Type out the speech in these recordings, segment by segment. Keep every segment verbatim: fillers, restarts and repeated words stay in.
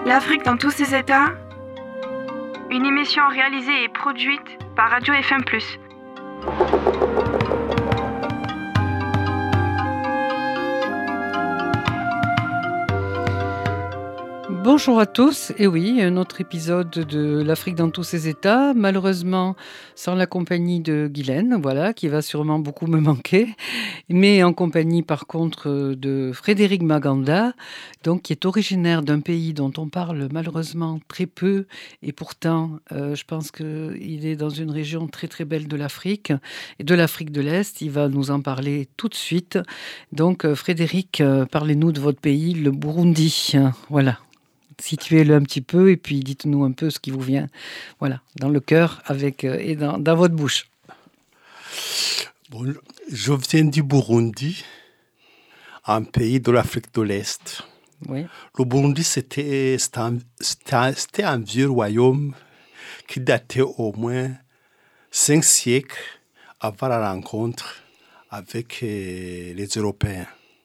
L'Afrique dans tous ses états. Une émission réalisée et produite par Radio F M plus. Bonjour à tous, et oui, un autre épisode de l'Afrique dans tous ses états, malheureusement sans la compagnie de Guylaine, voilà, qui va sûrement beaucoup me manquer, mais en compagnie par contre de Frédéric Maganda, donc qui est originaire d'un pays dont on parle malheureusement très peu, et pourtant euh, je pense qu'il est dans une région très très belle de l'Afrique, et de l'Afrique de l'Est, il va nous en parler tout de suite. Donc Frédéric, euh, parlez-nous de votre pays, le Burundi, voilà. Situez-le un petit peu et puis dites-nous un peu ce qui vous vient, voilà, dans le cœur avec, euh, et dans, dans votre bouche. Bon, je viens du Burundi, un pays de l'Afrique de l'Est. Oui. Le Burundi, c'était, c'était, un, c'était, un, c'était un vieux royaume qui datait au moins cinq siècles avant la rencontre avec euh, les Européens.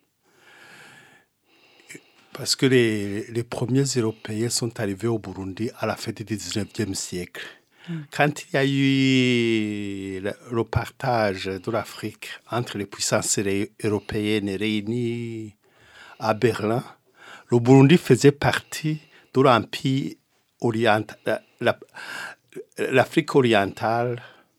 Parce que les, les premiers Européens sont arrivés au Burundi à la fin du dix-neuvième siècle. Mm. Quand il y a eu le, le partage de l'Afrique entre les puissances européennes réunies à Berlin, le Burundi faisait partie de l'Empire oriental, la, l'Afrique orientale,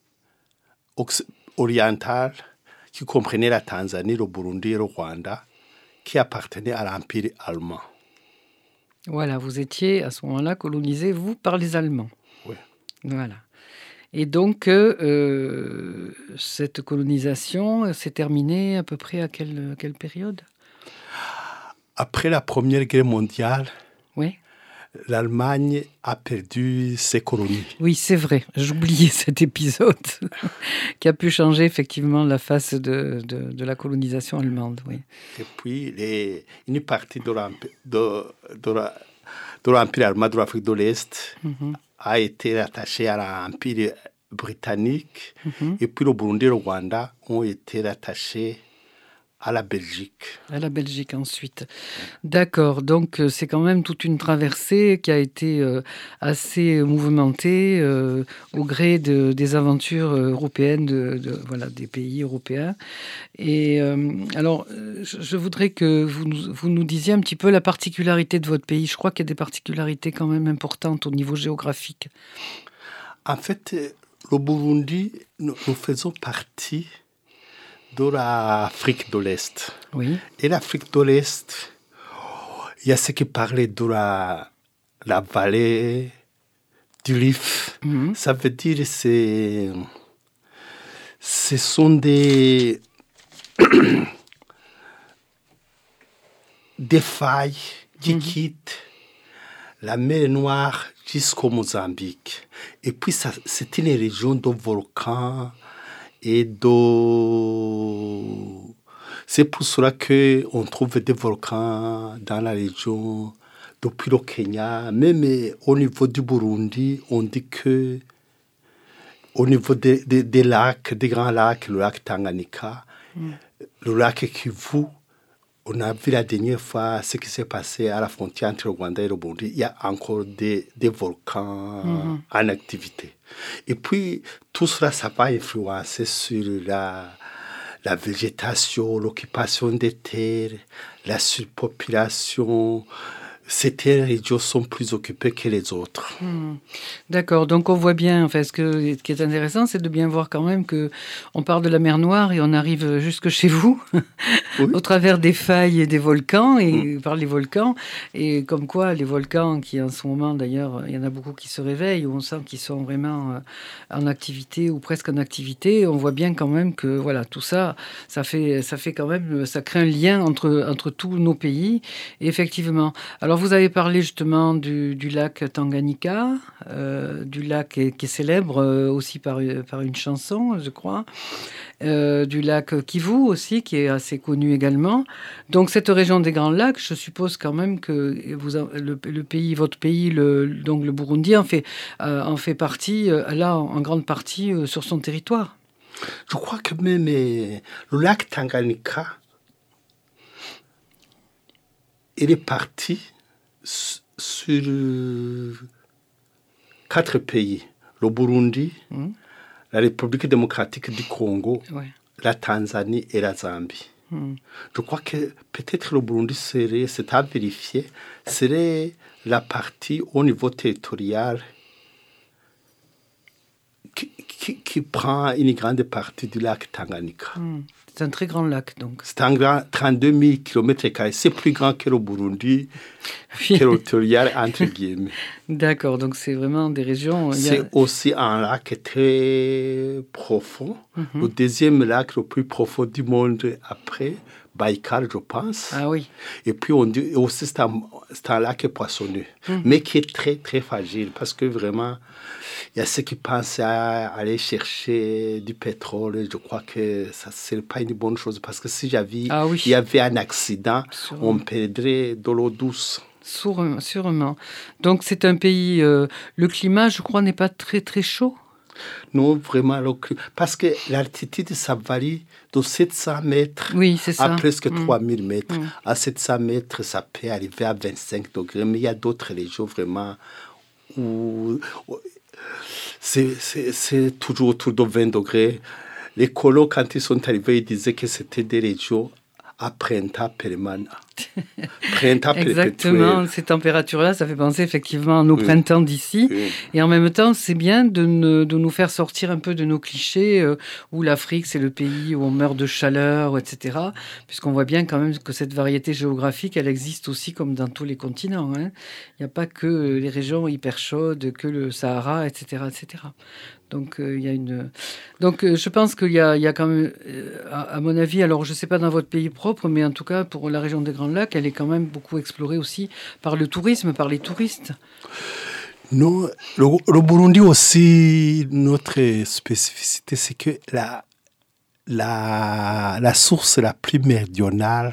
orientale, qui comprenait la Tanzanie, le Burundi et le Rwanda, qui appartenait à l'Empire allemand. Voilà, vous étiez à ce moment-là colonisé, vous, par les Allemands. Oui. Voilà. Et donc, euh, cette colonisation s'est terminée à peu près à quelle, quelle période ? Après la Première Guerre mondiale, oui. l'Allemagne a perdu ses colonies. Oui, c'est vrai. J'oubliais cet épisode qui a pu changer effectivement la face de, de, de la colonisation allemande. Oui. Et puis, les, une partie de l'empire, de, de la, de l'empire allemand de l'Afrique de l'Est mm-hmm. a été rattachée à l'empire britannique. Mm-hmm. Et puis, le Burundi et le Rwanda ont été rattachés à la Belgique. À la Belgique ensuite. D'accord, donc euh, c'est quand même toute une traversée qui a été euh, assez mouvementée euh, au gré de, des aventures européennes, de, de, voilà, des pays européens. Et euh, alors, je, je voudrais que vous, vous nous disiez un petit peu la particularité de votre pays. Je crois qu'il y a des particularités quand même importantes au niveau géographique. En fait, le Burundi, nous, nous faisons partie de l'Afrique de l'Est. Oui. Et l'Afrique de l'Est, il y a ceux qui parlaient de la, la vallée du Rif. Mm-hmm. Ça veut dire que c'est, ce sont des, des failles qui mm-hmm. quittent la mer Noire jusqu'au Mozambique. Et puis, ça, c'est une région de volcans. Et d'eau. C'est pour cela qu'on trouve des volcans dans la région, depuis le Kenya. Même au niveau du Burundi, on dit que au niveau des, des, des lacs, des grands lacs, le lac Tanganyika, mm. le lac Kivu, on a vu la dernière fois ce qui s'est passé à la frontière entre le Rwanda et le Burundi. Il y a encore des, des volcans mm-hmm. en activité. Et puis, tout cela, ça va influencer sur la, la végétation, l'occupation des terres, la surpopulation. Ces terres régions sont plus occupées que les autres. Mmh. D'accord, donc on voit bien, enfin, ce, que, ce qui est intéressant, c'est de bien voir quand même qu'on part de la mer Noire et on arrive jusque chez vous, oui. au travers des failles et des volcans, et mmh. par les volcans, et comme quoi les volcans qui en ce moment, d'ailleurs, il y en a beaucoup qui se réveillent, où on sent qu'ils sont vraiment en activité ou presque en activité, on voit bien quand même que voilà, tout ça, ça fait, ça fait quand même, ça crée un lien entre, entre tous nos pays, et effectivement. Alors, vous avez parlé justement du, du lac Tanganyika, euh, du lac qui est, qui est célèbre euh, aussi par, par une chanson, je crois, euh, du lac Kivu aussi, qui est assez connu également. Donc, cette région des Grands Lacs, je suppose quand même que vous, le, le pays, votre pays, le, donc le Burundi, en fait, euh, en fait partie, euh, là, en grande partie, euh, sur son territoire. Je crois que même euh, le lac Tanganyika, il est parti sur euh, quatre pays, le Burundi, mmh. la République démocratique du Congo, ouais. la Tanzanie et la Zambie. Mmh. Je crois que peut-être le Burundi serait, c'est à vérifier, serait la partie au niveau territorial qui, qui, qui prend une grande partie du lac Tanganyika. Mmh. C'est un très grand lac, donc. C'est un grand trente-deux mille kilomètres carrés. C'est plus grand que le Burundi, territorial, entre guillemets. D'accord, donc c'est vraiment des régions... C'est a... aussi un lac très profond. Mm-hmm. Le deuxième lac le plus profond du monde après Baïkal, je pense. Ah oui. Et puis on dit aussi c'est un, c'est un lac poissonneux, mm-hmm. mais qui est très, très fragile parce que vraiment... Il y a ceux qui pensent à aller chercher du pétrole. Je crois que ça ne serait pas une bonne chose parce que si j'avais, ah oui. il y avait un accident, sûrement. On perdrait de l'eau douce. Sûrement. sûrement. Donc c'est un pays, euh, le climat, je crois, n'est pas très très chaud. Non, vraiment, le, parce que l'altitude, ça varie de sept cents mètres oui, c'est ça. à presque mmh. trois mille mètres. Mmh. À sept cents mètres, ça peut arriver à vingt-cinq degrés, mais il y a d'autres régions vraiment où... où C'est, c'est, c'est toujours autour de vingt degrés. Les colons, quand ils sont arrivés, ils disaient que c'était des régions à printemps permanent. Printemps Exactement, perpétuel. Ces températures-là, ça fait penser effectivement à nos oui. printemps d'ici. Oui. Et en même temps, c'est bien de, ne, de nous faire sortir un peu de nos clichés euh, où l'Afrique, c'est le pays où on meurt de chaleur, et cetera. Puisqu'on voit bien quand même que cette variété géographique, elle existe aussi comme dans tous les continents. Hein. Il n'y a pas que les régions hyper chaudes, que le Sahara, et cetera, et cetera. Donc, euh, il y a une... Donc, euh, je pense qu'il y a, il y a quand même, euh, à, à mon avis, alors je ne sais pas dans votre pays propre, mais en tout cas, pour la région des Grands Lacs, elle est quand même beaucoup explorée aussi par le tourisme, par les touristes. Non, le, le Burundi aussi, notre spécificité, c'est que la, la, la source la plus méridionale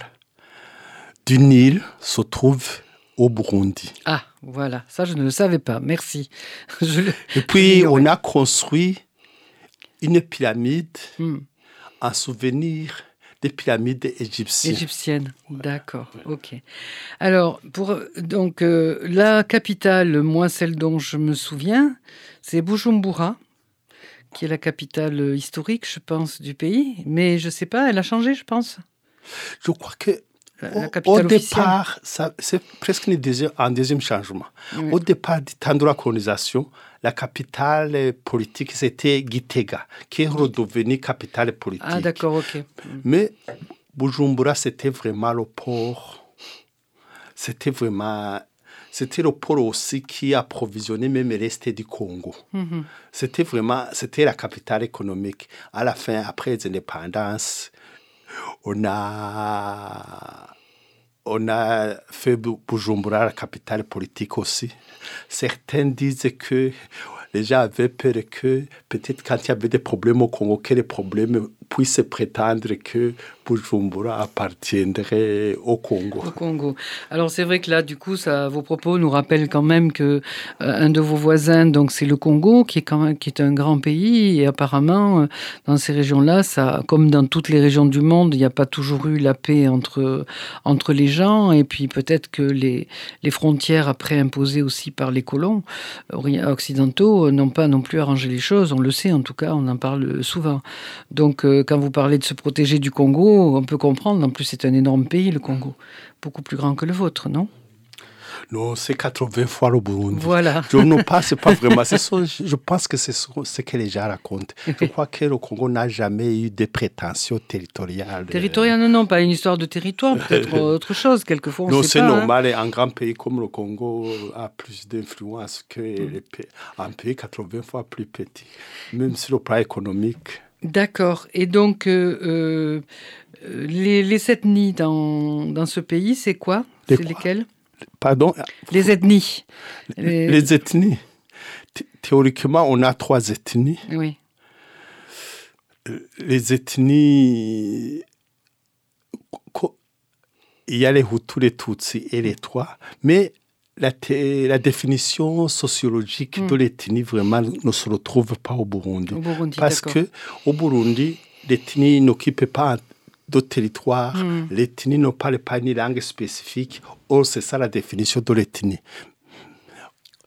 du Nil se trouve au Burundi. Ah, voilà, ça je ne le savais pas, merci. Je le... Et puis on a construit une pyramide hmm. en souvenir des pyramides égyptiennes. Égyptiennes, d'accord, ouais. ok. Alors, pour, donc, euh, la capitale, moi celle dont je me souviens, c'est Bujumbura, qui est la capitale historique, je pense, du pays, mais je ne sais pas, elle a changé, je pense. Je crois que Au, au départ, ça, c'est presque une deuxième, un deuxième changement. Oui. Au départ du temps de la colonisation, la capitale politique, c'était Gitega, qui est redevenue capitale politique. Ah, d'accord, ok. Mais Bujumbura, c'était vraiment le port. C'était vraiment... C'était le port aussi qui approvisionnait même l'Est du Congo. Mm-hmm. C'était vraiment... C'était la capitale économique. À la fin, après l'indépendance, on a... On a fait Bujumbura la capitale politique aussi. Certains disent que les gens avaient peur que peut-être quand il y avait des problèmes au Congo, que les problèmes puissent prétendre que Bujumbura appartiendrait au Congo. Au Congo. Alors c'est vrai que là, du coup, ça, vos propos nous rappellent quand même que euh, un de vos voisins, donc c'est le Congo, qui est quand même qui est un grand pays, et apparemment euh, dans ces régions-là, ça, comme dans toutes les régions du monde, il n'y a pas toujours eu la paix entre entre les gens, et puis peut-être que les les frontières après imposées aussi par les colons occidentaux n'ont pas non plus arrangé les choses. On le sait, en tout cas, on en parle souvent. Donc euh, quand vous parlez de se protéger du Congo, on peut comprendre. En plus, c'est un énorme pays, le Congo. Beaucoup plus grand que le vôtre, non ? Non, c'est quatre-vingts fois le Burundi. Voilà. Je ne pense pas vraiment. C'est ça, je pense que c'est ce que les gens racontent. Je crois que le Congo n'a jamais eu de prétentions territoriales. Territoriales, non, non, pas une histoire de territoire, peut-être autre chose. Quelquefois, on non, ne sait pas. Non, c'est pas, normal. Hein. Un grand pays comme le Congo a plus d'influence qu'un pays quatre-vingts fois plus petit, même sur le plan économique. D'accord. Et donc, euh, euh, les, les ethnies dans, dans ce pays, c'est quoi ? Les C'est quoi ? lesquelles ? Pardon ? Les ethnies. Les, les ethnies. Thé- théoriquement, on a trois ethnies. Oui. Les ethnies... Il y a les Hutus, les Tutsis et les Twa, mais la, thé- la définition sociologique mm. de l'ethnie vraiment ne se retrouve pas au Burundi. Au Burundi, parce d'accord. qu'au Burundi, l'ethnie n'occupe pas d'autres territoires. Mm. L'ethnie ne parle pas une langue spécifique. Or, c'est ça la définition de l'ethnie.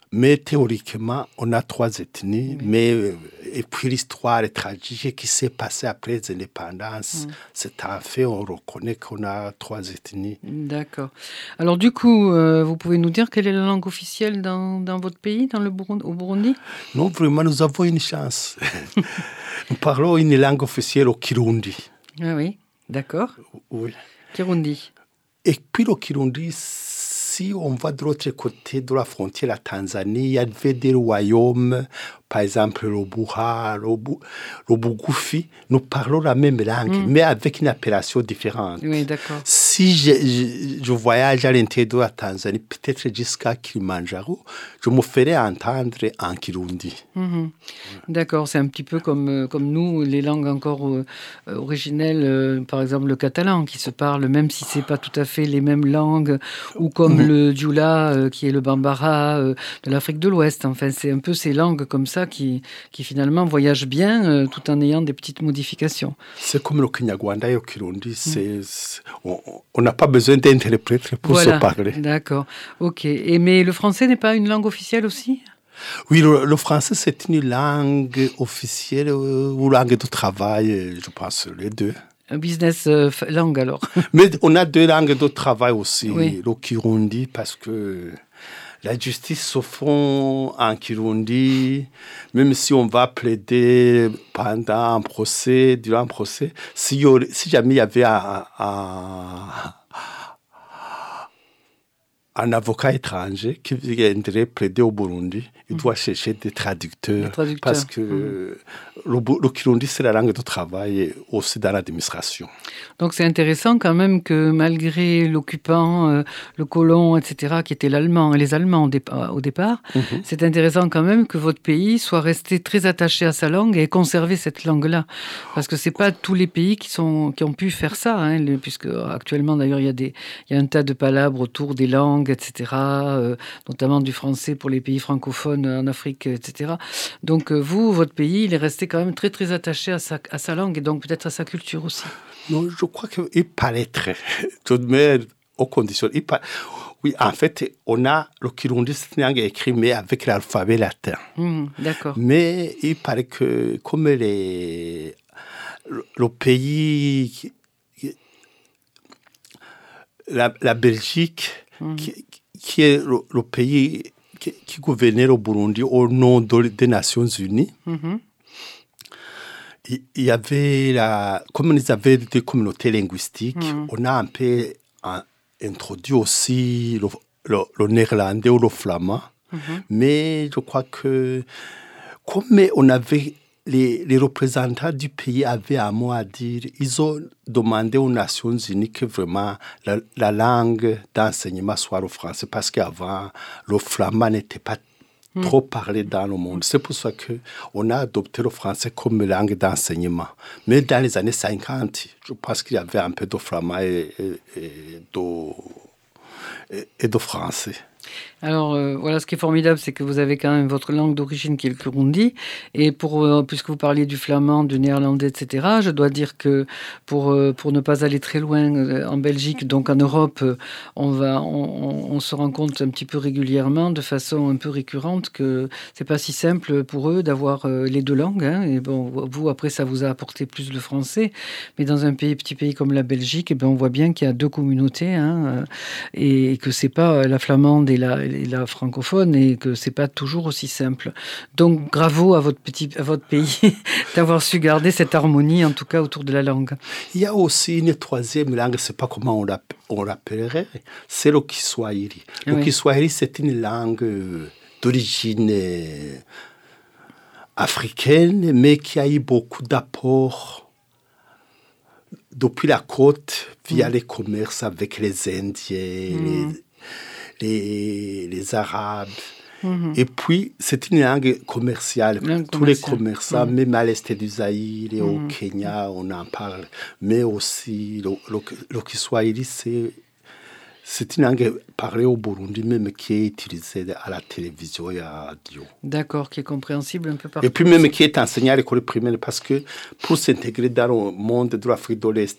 Mais théoriquement, on a trois ethnies, oui. mais euh, et puis l'histoire est tragique qui s'est passée après les indépendances. Mm. C'est un fait, on reconnaît qu'on a trois ethnies. D'accord. Alors du coup, euh, vous pouvez nous dire quelle est la langue officielle dans, dans votre pays, dans le Burundi, au Burundi? Non, vraiment, nous avons une chance. Nous parlons une langue officielle au Kirundi. Ah oui, d'accord. Oui. Kirundi. Et puis le Kirundi, si on va de l'autre côté de la frontière, la Tanzanie, il y avait des royaumes, par exemple le Buha, le, Bu, le Bugufi, nous parlons la même langue, mmh. mais avec une appellation différente. Oui, d'accord. Si je, je, je voyage à l'intérieur de la Tanzanie, peut-être jusqu'à Kilimanjaro, je me ferai entendre en Kirundi. Mmh. D'accord, c'est un petit peu comme, comme nous, les langues encore euh, originelles, euh, par exemple le catalan, qui se parle, même si ce n'est pas tout à fait les mêmes langues, ou comme mmh. le djoula, euh, qui est le bambara euh, de l'Afrique de l'Ouest. Enfin, c'est un peu ces langues comme ça qui, qui finalement voyagent bien euh, tout en ayant des petites modifications. C'est comme le Kinyarwanda et le Kirundi, c'est, c'est, on n'a pas besoin d'interprète pour voilà, se parler. D'accord, ok. Et, mais le français n'est pas une langue officielle aussi ? Oui, le, le français c'est une langue officielle euh, ou langue de travail, je pense, les deux. Un business euh, langue alors. Mais on a deux langues de travail aussi, oui. le Kirundi, parce que la justice se fait en Kirundi, même si on va plaider pendant un procès, durant un procès, si, si jamais il y avait un, un, un avocat étranger qui viendrait plaider au Burundi, il mmh. doit chercher des traducteurs, des traducteurs. Parce que mmh. le, le Kirundi, c'est la langue de travail aussi dans l'administration. Donc c'est intéressant quand même que malgré l'occupant, euh, le colon, et cetera, qui était l'allemand et les Allemands au, dépa- au départ, mmh. c'est intéressant quand même que votre pays soit resté très attaché à sa langue et conserver cette langue-là. Parce que ce n'est pas tous les pays qui, sont, qui ont pu faire ça, hein, le, puisque actuellement d'ailleurs il y a des, il y a un tas de palabres autour des langues, et cetera, euh, notamment du français pour les pays francophones en Afrique, et cetera. Donc euh, vous, votre pays, il est resté quand même très très attaché à sa, à sa langue et donc peut-être à sa culture aussi. Non, je crois qu'il paraîtrait, tout de même, aux conditions. Il par... Oui, en fait, on a le Kirundi, c'est une langue écrite, mais avec l'alphabet latin. Mmh, d'accord. Mais il paraît que comme les... le, le pays, la, la Belgique, mmh. qui, qui est le, le pays qui, qui gouvernait le Burundi au nom de, des Nations Unies, mmh. il y avait, la, comme ils avaient des communautés linguistiques, mmh. on a un peu un, introduit aussi le, le, le néerlandais ou le flamand. Mmh. Mais je crois que comme on avait, les, les représentants du pays avaient un mot à dire, ils ont demandé aux Nations Unies que vraiment la, la langue d'enseignement soit le français, parce qu'avant, le flamand n'était pas trop parlé dans le monde. C'est pour ça qu'on a adopté le français comme langue d'enseignement. Mais dans les années cinquante, je pense qu'il y avait un peu de flamand et, et, et, de, et, et de français. Alors, euh, voilà, ce qui est formidable, c'est que vous avez quand même votre langue d'origine qui est le Kirundi. Et pour, euh, puisque vous parliez du flamand, du néerlandais, et cetera, je dois dire que pour, euh, pour ne pas aller très loin euh, en Belgique, donc en Europe, euh, on, va, on, on se rend compte un petit peu régulièrement, de façon un peu récurrente, que c'est pas si simple pour eux d'avoir euh, les deux langues. Hein. Et bon, vous, après, ça vous a apporté plus le français. Mais dans un pays, petit pays comme la Belgique, eh ben, on voit bien qu'il y a deux communautés, hein, et, et que c'est pas la flamande et la et la francophone et que c'est pas toujours aussi simple. Donc bravo à votre petit, à votre pays d'avoir su garder cette harmonie, en tout cas autour de la langue. Il y a aussi une troisième langue, je sais pas comment on, on l'appellerait, c'est le Kiswahili. Le oui. Kiswahili, c'est une langue d'origine africaine, mais qui a eu beaucoup d'apports depuis la côte via mmh. les commerces avec les Indiens, mmh. les Les, les Arabes. Mm-hmm. Et puis, c'est une langue commerciale. Langue Tous commerciale. les commerçants, mm-hmm. même à l'est du Zaïre et mm-hmm. au Kenya, on en parle. Mais aussi, le, le, le Kiswahili, c'est, c'est une langue parlée au Burundi, même qui est utilisée à la télévision et à la radio. D'accord, qui est compréhensible un peu partout. Et puis même qui est enseignée à l'école primaire, parce que pour s'intégrer dans le monde de l'Afrique de l'Est,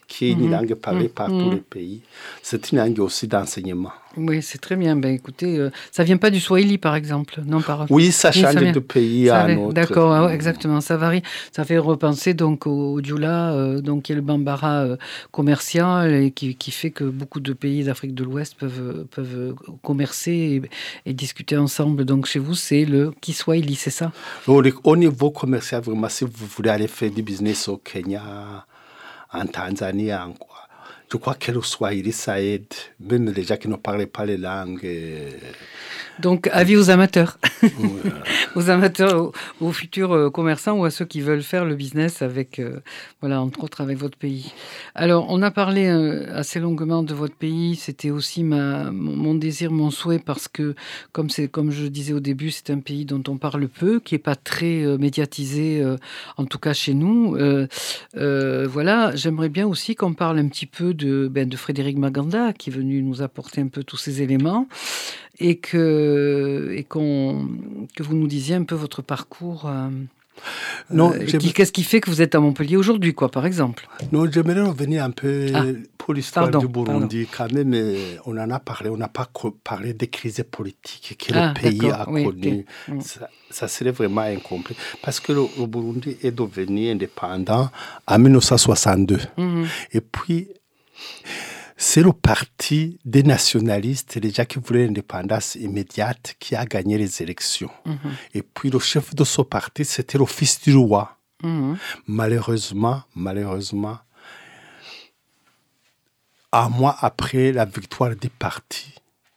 qui est une Mmh. langue parlée Mmh. par tous les pays. C'est une langue aussi d'enseignement. Oui, c'est très bien. Ben, écoutez, euh, ça vient pas du Swahili, par exemple, non par... Oui, ça Oui, change ça vient. de pays Ça à un va- autre. D'accord, ah ouais, exactement, ça varie. Ça fait repenser donc au, au Dioula, euh, donc qui est le bambara euh, commercial et qui, qui fait que beaucoup de pays d'Afrique de l'Ouest peuvent, peuvent commercer et, et discuter ensemble. Donc chez vous, c'est le Kiswahili, c'est ça? Au, au niveau commercial, vraiment, si vous voulez aller faire du business au Kenya, en Tanzanie, en quoi, je crois que le Swahili, ça aide, même les gens qui ne parlent pas les langues. euh, Donc, avis aux amateurs, ouais. aux amateurs, aux, aux futurs euh, commerçants ou à ceux qui veulent faire le business avec, euh, voilà, entre autres avec votre pays. Alors, on a parlé euh, assez longuement de votre pays. C'était aussi ma, mon, mon désir, mon souhait, parce que, comme c'est, comme je disais au début, c'est un pays dont on parle peu, qui est pas très euh, médiatisé, euh, en tout cas chez nous. Euh, euh, voilà, j'aimerais bien aussi qu'on parle un petit peu de, ben, de Frédéric Maganda, qui est venu nous apporter un peu tous ces éléments. Et, que, et qu'on, que vous nous disiez un peu votre parcours. Euh, Non, euh, qui, qu'est-ce qui fait que vous êtes à Montpellier aujourd'hui, quoi, par exemple? Non, j'aimerais revenir un peu Ah, pour l'histoire pardon, du Burundi. Quand même, euh, on en a parlé, on n'a pas co- parlé des crises politiques que Ah, le pays d'accord, a oui, connues. ok. Mm. Ça, ça serait vraiment incomplet. Parce que le, le Burundi est devenu indépendant en dix-neuf cent soixante-deux. Mhm. Et puis, c'est le parti des nationalistes, les gens qui voulaient l'indépendance immédiate, qui a gagné les élections. Mhm. Et puis, le chef de ce parti, c'était le fils du roi. Mhm. Malheureusement, malheureusement, un mois après la victoire du parti,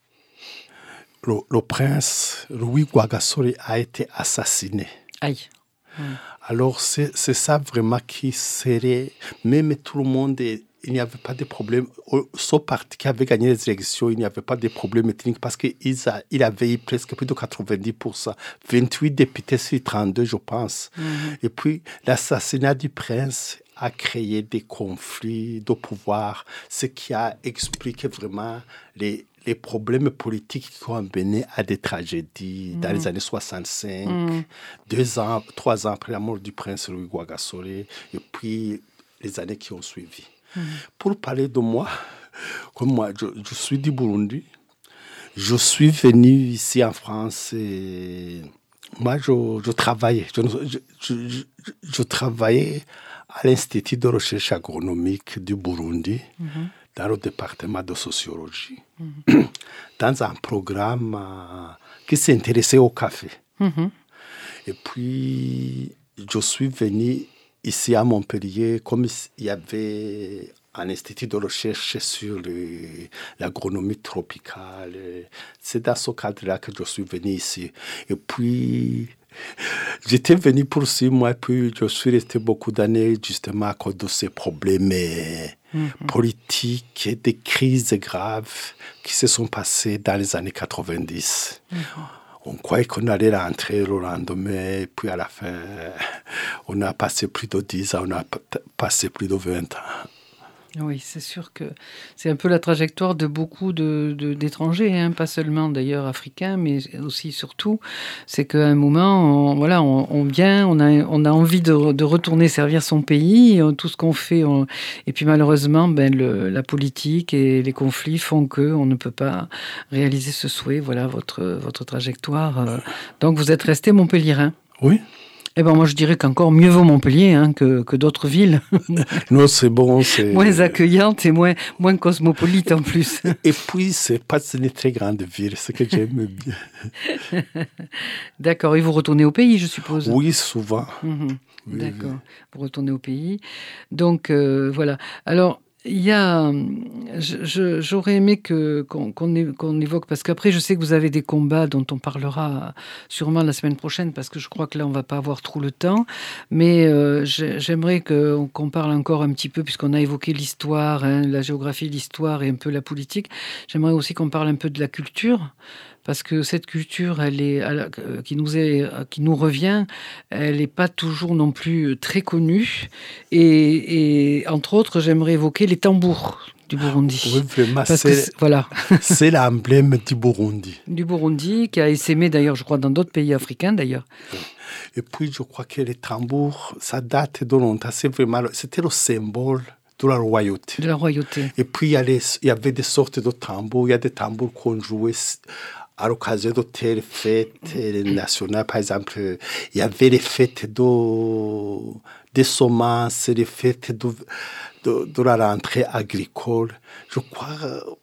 le, le prince Louis Rwagasore a été assassiné. Aïe. Alors, c'est, c'est ça vraiment qui serait... Même tout le monde, est, il n'y avait pas de problème. Ce parti qui avait gagné les élections, il n'y avait pas de problème ethnique parce qu'il a, il avait eu presque plus de quatre-vingt-dix pour cent. vingt-huit députés sur trente-deux, je pense. Mm-hmm. Et puis, l'assassinat du prince a créé des conflits de pouvoir, ce qui a expliqué vraiment les... les problèmes politiques qui ont mené à des tragédies mmh. dans les années soixante-cinq, mmh. deux ans, trois ans après la mort du prince Louis Rwagasore, et puis les années qui ont suivi. Mmh. Pour parler de moi, comme moi, je, je suis du Burundi, je suis venu ici en France et moi, je, je travaillais, je, je, je, je travaillais à l'Institut de recherche agronomique du Burundi, mmh. dans le département de sociologie, mmh. dans un programme euh, qui s'intéressait au café. Mmh. Et puis, je suis venu ici à Montpellier, comme il y avait un institut de recherche sur le, l'agronomie tropicale. C'est dans ce cadre-là que je suis venu ici. Et puis, j'étais venu pour six mois, puis je suis resté beaucoup d'années justement à cause de ces problèmes mm-hmm. politiques et des crises graves qui se sont passées dans les années quatre-vingt-dix. Mm-hmm. On croyait qu'on allait rentrer le lendemain, et puis à la fin, on a passé plus de dix ans, on a p- passé plus de vingt ans. Oui, c'est sûr que c'est un peu la trajectoire de beaucoup de, de, d'étrangers, hein, pas seulement d'ailleurs africains, mais aussi surtout, c'est qu'à un moment, on, voilà, on, on vient, on a, on a envie de, de retourner servir son pays, tout ce qu'on fait, on, et puis malheureusement, ben, le, la politique et les conflits font qu'on ne peut pas réaliser ce souhait. Voilà votre, votre trajectoire. Donc vous êtes resté montpelliérain. Oui. Eh ben moi je dirais qu'encore mieux vaut Montpellier hein, que, que d'autres villes. Non, c'est bon, c'est moins accueillante et moins moins cosmopolite en plus. Et, et puis c'est pas une très grande ville, c'est que j'aime bien. D'accord, et vous retournez au pays, je suppose. Oui, souvent. Mmh. Oui, D'accord, oui. vous retournez au pays. Donc euh, voilà. Alors il y a, je, je, j'aurais aimé que, qu'on, qu'on, é, qu'on évoque, parce qu'après, je sais que vous avez des combats dont on parlera sûrement la semaine prochaine, parce que je crois que là, on ne va pas avoir trop le temps. Mais euh, j'aimerais que, qu'on parle encore un petit peu, puisqu'on a évoqué l'histoire, hein, la géographie, l'histoire et un peu la politique. J'aimerais aussi qu'on parle un peu de la culture. Parce que cette culture, elle est, elle, qui, nous est, qui nous revient, elle n'est pas toujours non plus très connue. Et, et entre autres, j'aimerais évoquer les tambours du Burundi. Oui, vraiment, Parce c'est, que c'est, voilà. c'est l'emblème du Burundi. Du Burundi, qui a essaimé d'ailleurs, je crois, dans d'autres pays africains d'ailleurs. Et puis, je crois que les tambours, ça date de longtemps. C'est vraiment, c'était le symbole de la royauté. De la royauté. Et puis, il y, a les, il y avait des sortes de tambours. Il y a des tambours qu'on jouait à l'occasion de telles fêtes nationales. Par exemple, il y avait les fêtes de, des semences, les fêtes de, de, de la rentrée agricole. Je crois,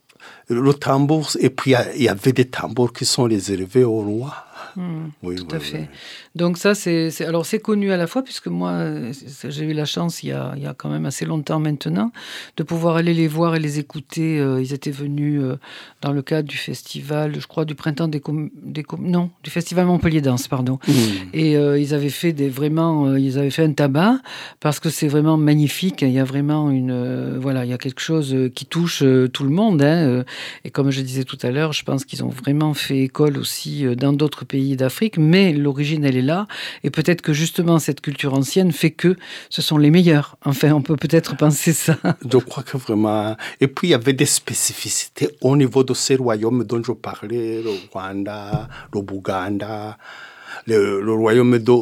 le tambour, et puis il y avait des tambours qui sont réservés au roi. Mmh, oui, tout oui, à fait. Oui. Donc ça, c'est, c'est, alors c'est connu à la fois, puisque moi, j'ai eu la chance, il y a, il y a quand même assez longtemps maintenant, de pouvoir aller les voir et les écouter. Euh, ils étaient venus euh, dans le cadre du festival, je crois, du printemps des... Com- des com- non, du festival Montpellier Danse, pardon. Mmh. Et euh, ils avaient fait des, vraiment, euh, ils avaient fait un tabac, parce que c'est vraiment magnifique. Il y a vraiment une... Euh, voilà, il y a quelque chose qui touche euh, tout le monde. Hein, et comme je disais tout à l'heure, je pense qu'ils ont vraiment fait école aussi euh, dans d'autres pays d'Afrique, mais l'origine, elle est là. Et peut-être que justement, cette culture ancienne fait que ce sont les meilleurs. Enfin, on peut peut-être penser ça. Je crois que vraiment... Et puis, il y avait des spécificités au niveau de ces royaumes dont je parlais, le Rwanda, le Bouganda, le, le royaume de...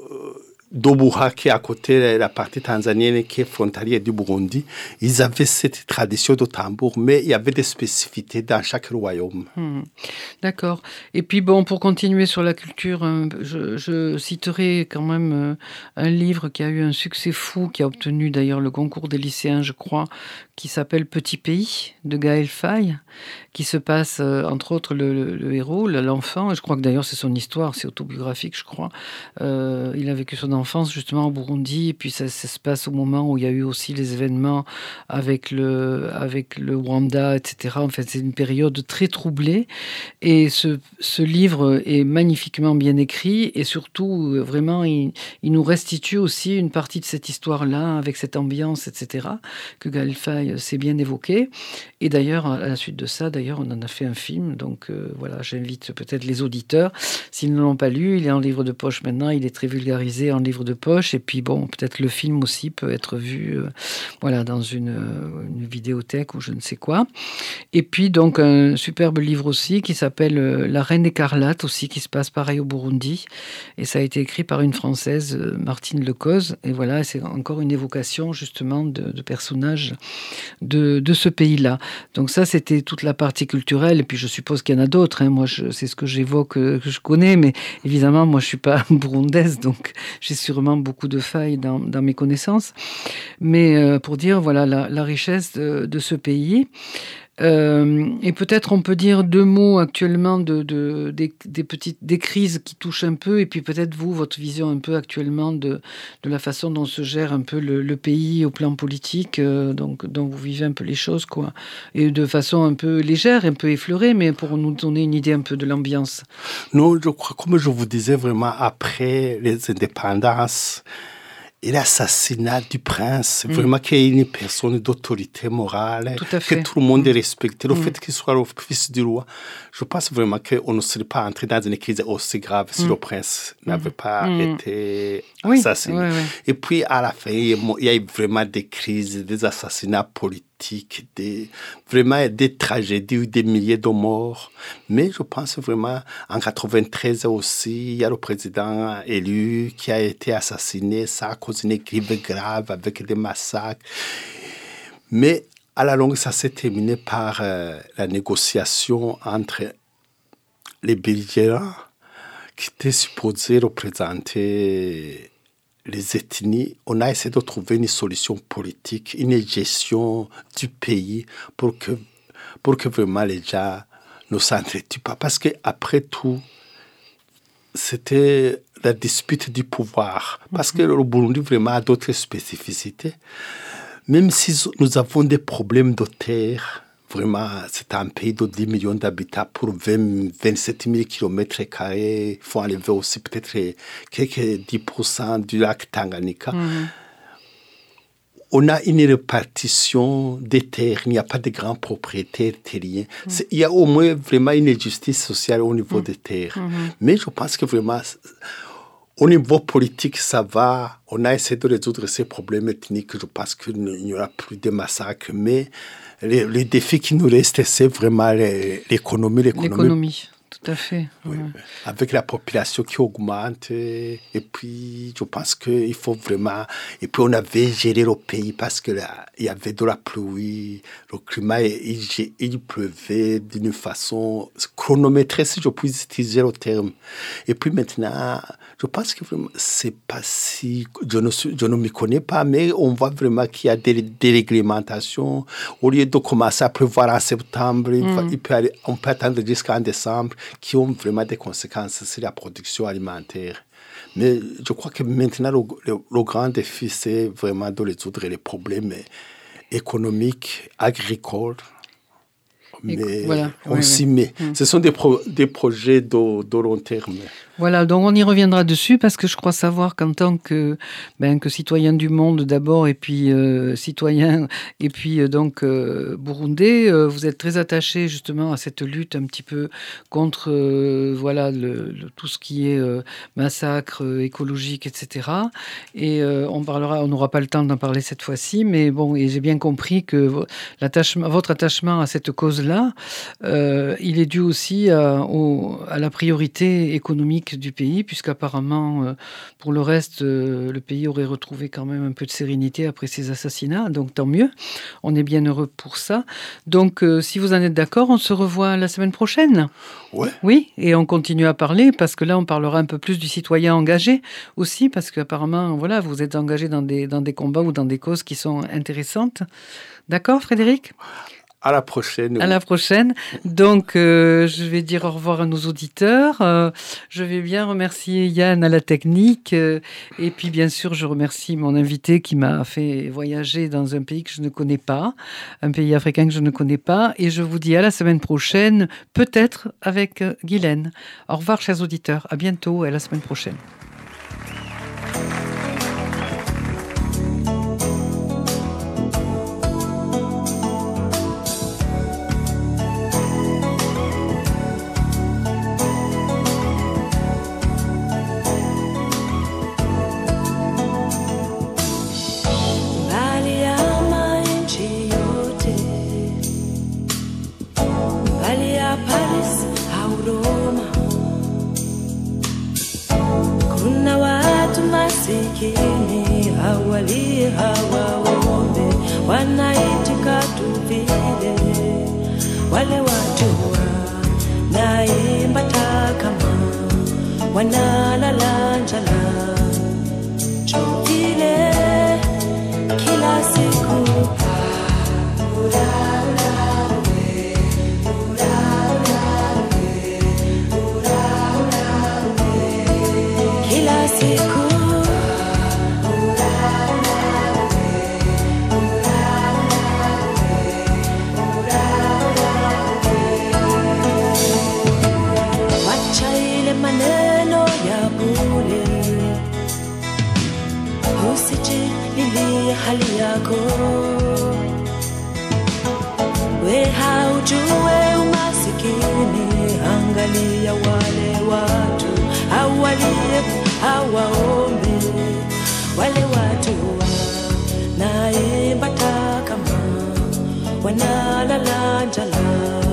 d'Obuha, qui est à côté, la partie tanzanienne qui est frontalière du Burundi, ils avaient cette tradition de tambour, mais il y avait des spécificités dans chaque royaume. Hmm. D'accord. Et puis bon, pour continuer sur la culture, je, je citerai quand même un livre qui a eu un succès fou, qui a obtenu d'ailleurs le concours des lycéens, je crois, qui s'appelle Petit Pays, de Gaël Faye, qui se passe, entre autres, le, le, le héros, l'enfant, et je crois que d'ailleurs c'est son histoire, c'est autobiographique, je crois. Euh, il a vécu son enfance justement au Burundi, et puis ça, ça se passe au moment où il y a eu aussi les événements avec le, avec le Rwanda, et cetera. En fait, c'est une période très troublée, et ce, ce livre est magnifiquement bien écrit, et surtout, vraiment, il, il nous restitue aussi une partie de cette histoire-là, avec cette ambiance, et cetera, que Gaël Faye s'est bien évoqué. Et d'ailleurs, à la suite de ça, d'ailleurs, on en a fait un film, donc euh, voilà, j'invite peut-être les auditeurs, s'ils ne l'ont pas lu, il est en livre de poche maintenant, il est très vulgarisé en livre de poche, et puis bon, peut-être le film aussi peut être vu euh, voilà, dans une, euh, une vidéothèque ou je ne sais quoi. Et puis donc un superbe livre aussi qui s'appelle euh, La Reine écarlate aussi, qui se passe pareil au Burundi, et ça a été écrit par une Française, euh, Martine Lecoz, et voilà, c'est encore une évocation justement de, de personnages de, de ce pays-là. Donc ça, c'était toute la partie culturelle, et puis je suppose qu'il y en a d'autres, hein. Moi je, c'est ce que j'évoque, euh, que je connais, mais évidemment moi je ne suis pas burundaise, donc j'ai sûrement beaucoup de failles dans, dans mes connaissances. Mais euh, pour dire voilà la, la richesse de, de ce pays. Euh, et peut-être on peut dire deux mots actuellement de, de, des, des, petites, des crises qui touchent un peu, et puis peut-être vous, votre vision un peu actuellement de, de la façon dont se gère un peu le, le pays au plan politique, euh, donc, dont vous vivez un peu les choses, quoi. Et de façon un peu légère, un peu effleurée, mais pour nous donner une idée un peu de l'ambiance. Non, je crois, comme je vous disais, vraiment, après les indépendances, et l'assassinat du prince, mmh. vraiment qu'il y ait une personne d'autorité morale, tout que tout le monde est respecté. Le mmh. fait qu'il soit le fils du roi, je pense vraiment qu'on ne serait pas entré dans une crise aussi grave si mmh. le prince mmh. n'avait pas mmh. été oui, assassiné. Oui, oui. Et puis, à la fin, il y a eu vraiment des crises, des assassinats politiques, des, vraiment des tragédies, des milliers de morts. Mais je pense vraiment, en quatre-vingt-treize aussi, il y a le président élu qui a été assassiné. Ça a causé une crise grave avec des massacres. Mais à la longue, ça s'est terminé par euh, la négociation entre les belligérants qui étaient supposés représenter les ethnies. On a essayé de trouver une solution politique, une gestion du pays pour que, pour que vraiment les gens ne s'entretuent pas. Parce qu'après tout, c'était la dispute du pouvoir. Parce que le Burundi vraiment a d'autres spécificités. Même si nous avons des problèmes de terre, vraiment, c'est un pays de dix millions d'habitants pour vingt, vingt-sept mille kilomètres carrés. Il faut enlever aussi peut-être quelques dix pour cent du lac Tanganyika. Mm-hmm. On a une répartition des terres. Il n'y a pas de grands propriétaires terriens. Mm-hmm. Il y a au moins vraiment une justice sociale au niveau mm-hmm. des terres. Mm-hmm. Mais je pense que vraiment, au niveau politique, ça va. On a essayé de résoudre ces problèmes ethniques. Je pense qu'il n'y aura plus de massacres. Mais les, les défis qui nous restent, c'est vraiment les, l'économie, l'économie. L'économie. tout à fait. Oui, Ouais. avec la population qui augmente, et puis je pense qu'il faut vraiment... Et puis on avait géré le pays parce qu'il y avait de la pluie, le climat, il, il pleuvait d'une façon chronométrée, si je puis utiliser le terme. Et puis maintenant, je pense que vraiment, c'est pas si... Je ne, suis, je ne m'y connais pas, mais on voit vraiment qu'il y a des déréglementations. Au lieu de commencer à pleuvoir en septembre, mm. il peut aller, on peut attendre jusqu'en décembre, qui ont vraiment des conséquences sur la production alimentaire. Mais je crois que maintenant, le, le, le grand défi, c'est vraiment de résoudre les problèmes économiques, agricoles. Mais voilà, on oui, s'y oui. met. Mmh. Ce sont des, pro, des projets de, de long terme. Voilà, donc on y reviendra dessus parce que je crois savoir qu'en tant que, ben, que citoyen du monde d'abord et puis euh, citoyen et puis euh, donc euh, burundais, euh, vous êtes très attaché justement à cette lutte un petit peu contre euh, voilà, le, le, tout ce qui est euh, massacre euh, écologique, et cetera. Et euh, on parlera, on n'aura pas le temps d'en parler cette fois-ci, mais bon, et j'ai bien compris que l'attachement, votre attachement à cette cause-là, euh, il est dû aussi à, au, à la priorité économique du pays, puisqu'apparemment, euh, pour le reste, euh, le pays aurait retrouvé quand même un peu de sérénité après ces assassinats, donc tant mieux, on est bien heureux pour ça. Donc, euh, si vous en êtes d'accord, on se revoit la semaine prochaine. Ouais. Oui, et on continue à parler, parce que là, on parlera un peu plus du citoyen engagé aussi, parce qu'apparemment, voilà, vous êtes engagé dans des, dans des combats ou dans des causes qui sont intéressantes. D'accord, Frédéric ? À la prochaine. À la prochaine. Donc, euh, je vais dire au revoir à nos auditeurs. Euh, je vais bien remercier Yann à la technique. Euh, et puis, bien sûr, je remercie mon invité qui m'a fait voyager dans un pays que je ne connais pas, un pays africain que je ne connais pas. Et je vous dis à la semaine prochaine, peut-être avec euh, Guylaine. Au revoir, chers auditeurs. À bientôt et à la semaine prochaine. Hali yako we haujue umasikini, angalia wale watu hawalie hawaombe, wale watu wanaimba kama wanalala njala.